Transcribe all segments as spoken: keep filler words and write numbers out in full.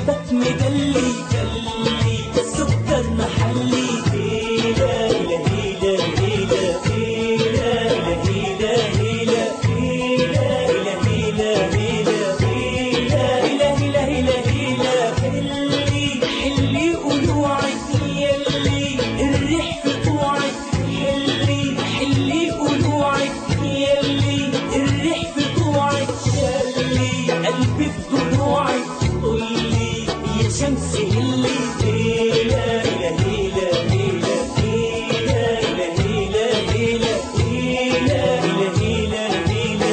شبك مدلي دلي سكر محلي هيلا هيلا هيلا هيلا هيلا هيلا هيلا هيلا هيلا هيلا هيلا هيلا هيلا حلي حلي قلوعك يلي الريح في طوعك حلي حلي قلوعك يلي الريح في طوعك شلي قلبي في ضلوعك قولي يا شمس اللي هيلا هيلا هيلا هيلا هيلا هيلا هيلا هيلا هيلا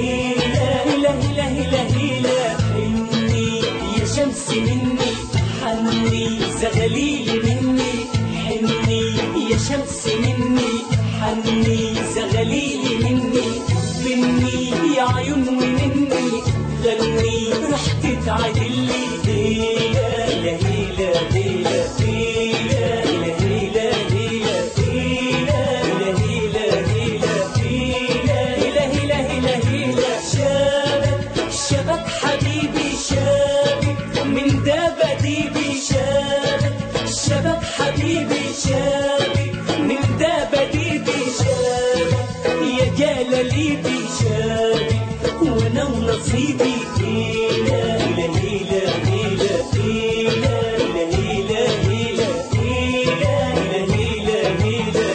هيلا هيلا هيلا هيلا حني يا شمس مني حني زغليلي مني حني يا شمس مني حني زغليلي مني مني يا عيون ومني غني رح تتعدلي هيلا هيلا هيلا هيلا هيلا هيلا هيلا هيلا هيلا هيلا هيلا هيلا هيلا شابك شبك حبيبي شابك من ده بديبي شابك شبك حبيبي شابك من ده بديبي شابك يا جلاليبي شابك وانا ونصيبي هيلا هيلا هيلا هيلا هيلا هيلا هيلا هيلا هيلا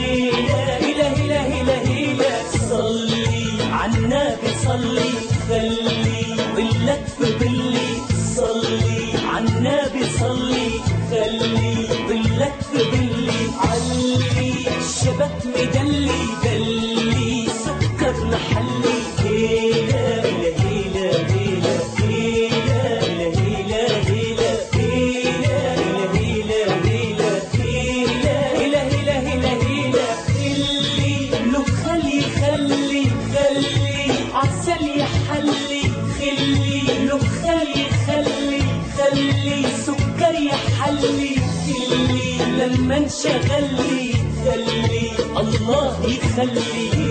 هيلا هيلا هيلا هيلا صلي عالنبي صلي خلي ظلك في ظلي صلي عالنبي صلي خلي ظلك في ظلي علي شبك مدلي دلي سكر محلي هيلا هيلا هيلا هيلا هيلا هيلا هيلا هيلا هيلا هيلا هيلا هيلا هيلا خلي لو خلي خلي خلي عسل يحلي خلي لو خلي خلي خلي سكر يحلي خلي لما انشغلي خلي الله يخلي